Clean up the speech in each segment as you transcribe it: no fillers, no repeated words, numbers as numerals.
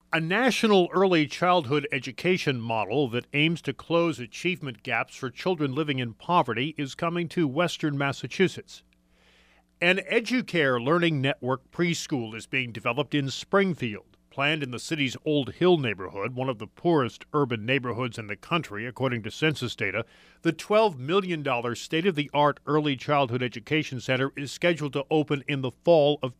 A national early childhood education model that aims to close achievement gaps for children living in poverty is coming to Western Massachusetts. An EduCare Learning Network preschool is being developed in Springfield, planned in the city's Old Hill neighborhood, one of the poorest urban neighborhoods in the country, according to census data. The $12 million state-of-the-art early childhood education center is scheduled to open in the fall of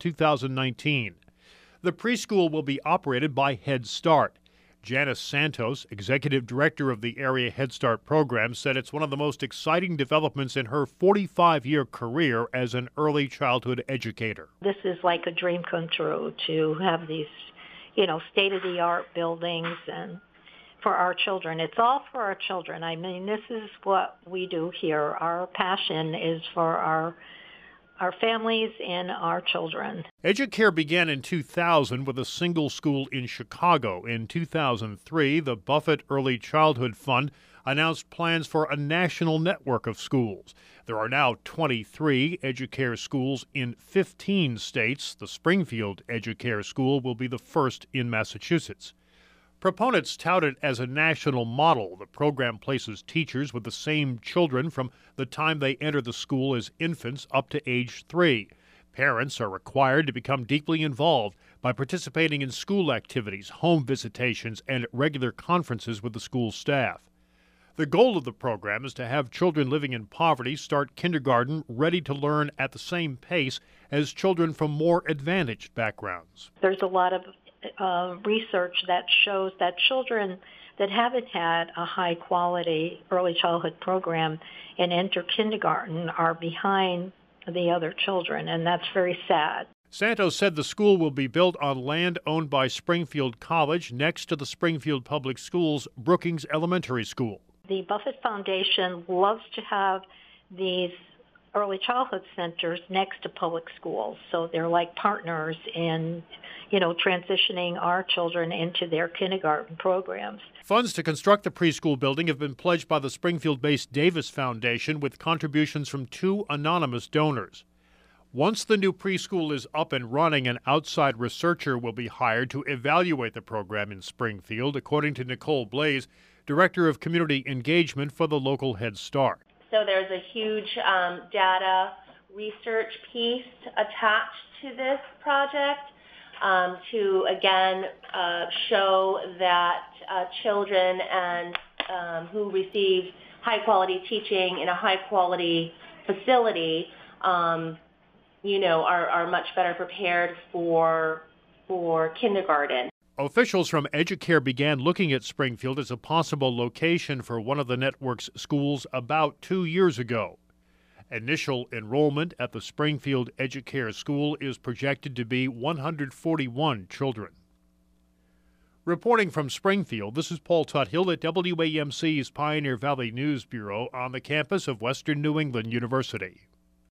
2019. The preschool will be operated by Head Start. Janice Santos, executive director of the area Head Start program, said it's one of the most exciting developments in her 45-year career as an early childhood educator. This is like a dream come true to have these, state-of-the-art buildings and for our children. It's all for our children. I mean, this is what we do here. Our passion is for our families and our children. EduCare began in 2000 with a single school in Chicago. In 2003, the Buffett Early Childhood Fund announced plans for a national network of schools. There are now 23 EduCare schools in 15 states. The Springfield EduCare School will be the first in Massachusetts. Proponents tout it as a national model. The program places teachers with the same children from the time they enter the school as infants up to age 3. Parents are required to become deeply involved by participating in school activities, home visitations, and regular conferences with the school staff. The goal of the program is to have children living in poverty start kindergarten ready to learn at the same pace as children from more advantaged backgrounds. There's a lot of research that shows that children that haven't had a high-quality early childhood program and enter kindergarten are behind the other children, and that's very sad. Santos said the school will be built on land owned by Springfield College next to the Springfield Public Schools Brookings Elementary School. The Buffett Foundation loves to have these early childhood centers next to public schools, so they're like partners in transitioning our children into their kindergarten programs. Funds to construct the preschool building have been pledged by the Springfield-based Davis Foundation with contributions from 2 anonymous donors. Once the new preschool is up and running, an outside researcher will be hired to evaluate the program in Springfield, according to Nicole Blaze, Director of Community Engagement for the local Head Start. So there's a huge data research piece attached to this project to, again, show that children and who receive high-quality teaching in a high-quality facility, are much better prepared for kindergarten. Officials from EduCare began looking at Springfield as a possible location for one of the network's schools about 2 years ago. Initial enrollment at the Springfield EduCare School is projected to be 141 children. Reporting from Springfield, this is Paul Tuthill at WAMC's Pioneer Valley News Bureau on the campus of Western New England University.